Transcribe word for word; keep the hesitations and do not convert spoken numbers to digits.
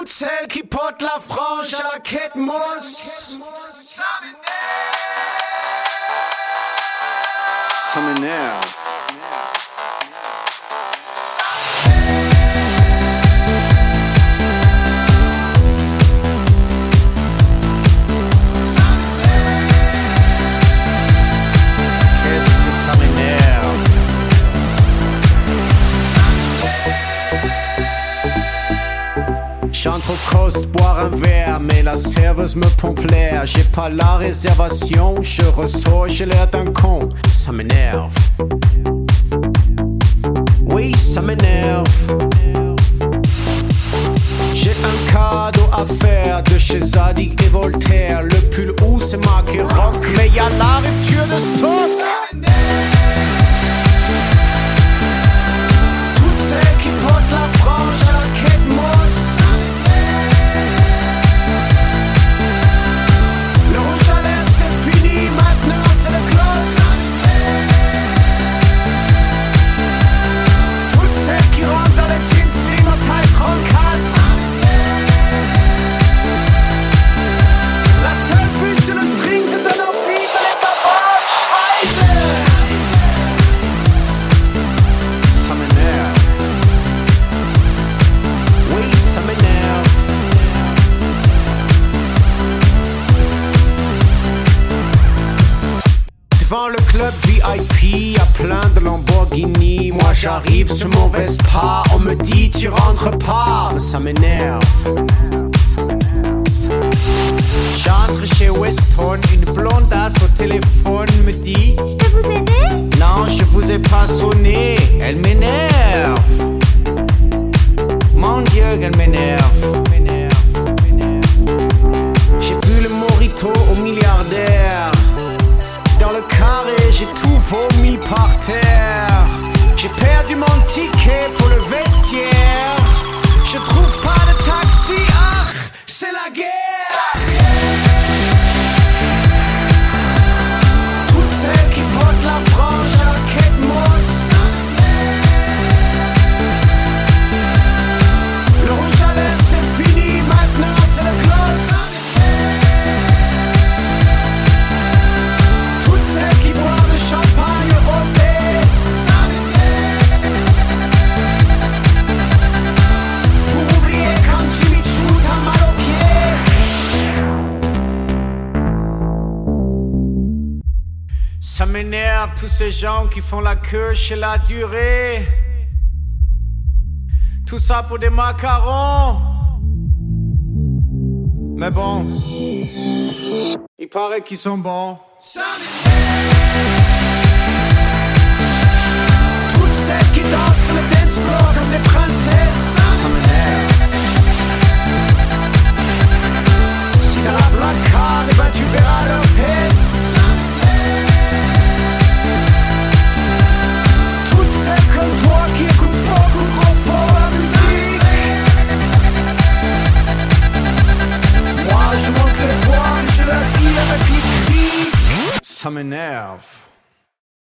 Toutes celles qui portent la frange à la quête mousse. Ça m'énerve. J'entre au cost boire un verre, mais la serveuse me pompe l'air. J'ai pas la réservation, je ressors, j'ai l'air d'un con. Ça m'énerve. Oui, ça m'énerve. J'ai un cadeau à faire de chez Zadig et Voltaire. Le pull où c'est marqué rock, mais y'a la rupture de stock. Toutes celles qui portent la frange à la quête mousse. Le rouge à lèvres c'est fini, maintenant c'est le gloss. Toutes celles qui rentrent dans le jeans slim en taille trente-quatre. La seule vue sur le string te donne envie de les savoir. Scheiße. Ça m'énerve. Oui, ça m'énerve. Devant le club V I P, y'a plein de Lamborghini. Moi j'arrive sur mon Vespa, on me dit tu rentres pas. Ça m'énerve. J'entre chez Weston, une blondasse au téléphone me dit: je peux vous aider? Non, je vous ai pas sonné. Elle m'énerve. Mon Dieu, qu'elle m'énerve. J'ai bu le mojito au milliardaire. Dans le carré, j'ai tout vomi par terre. J'ai perdu mon ticket pour le vestiaire. Je trouve pas de taxi, ah, c'est la guerre. Toutes celles qui portent la frange à la quête mousse. Le rouge à lèvres c'est fini, maintenant c'est le gloss. Toutes celles qui boivent le champagne rosé. Pour oublier quand Jimmy Choo t'a mal au pied. Ça m'énerve tous ces gens qui font la queue chez la durée. Tout ça pour des macarons. Mais bon, il paraît qu'ils sont bons. Toutes celles qui dansent sur le dance floor comme des princesses. Ça m'énerve. Si t'as la black card, et ben tu verras leurs fesses. Toutes celles comme toi qui écoutent beaucoup trop fort la musique. Moi je monte les voiles, je la dis avec les cris. Ça m'énerve.